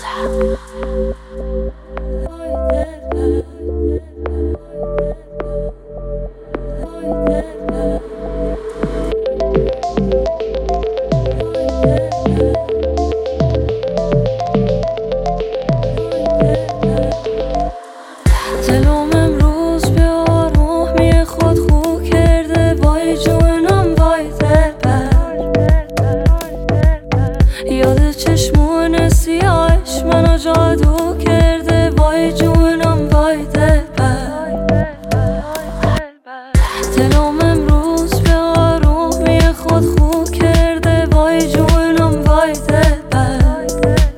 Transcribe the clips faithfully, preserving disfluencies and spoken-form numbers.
دلم امروز به آرومی خود خو کرده، وای جونم وای دلبر. یاد چشمون سیاهش منو جادو کرده، وای جونم وای دلبر. دلم امروز به آرومی خود خو کرده، وای جونم وای دلبر.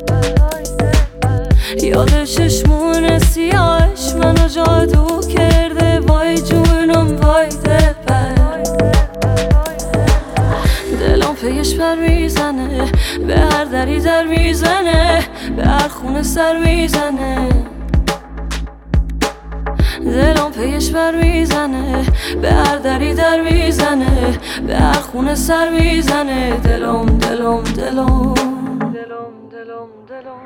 یاد چشمون سیاهش منو جادو کرده، وای جونم وای دلبر. دلم پیش پر میزنه، به هر دری در میزنه، به هر خونه سر میزنه. دلم پیش پر میزنه، به هر دری در میزنه، به هر خونه سر میزنه. دلم دلم دلم دلم دلم دلم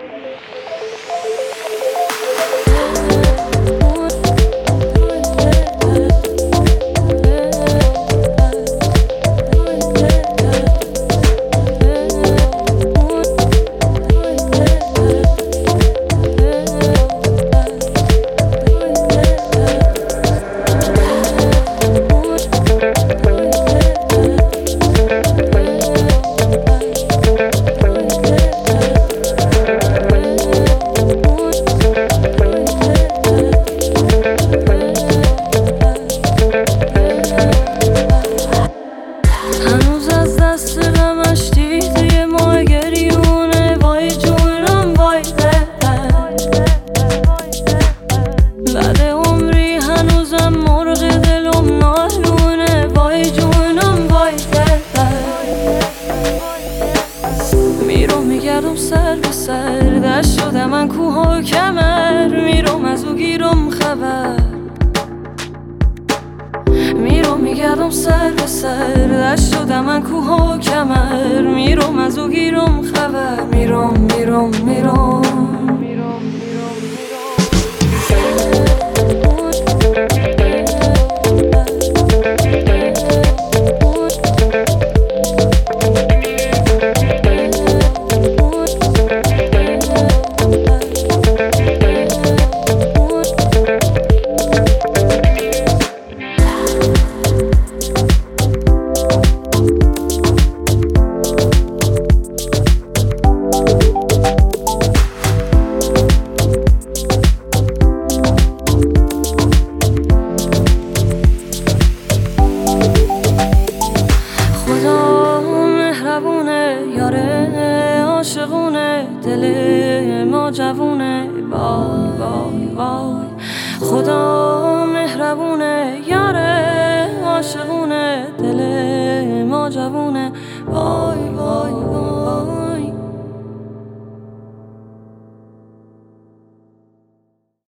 سر به سر دست شده من کوه و کمر. میرم از او گیرم خبر، میرم میگردم سر به سر دست شده من کوه و کمر. میرم از او گیرم خبر، میرم میرم میرم عاشقونه. دل ما جوونه، وای وای وای. خدا مهربونه، یاره عاشقونه. دل ما جوونه، وای وای.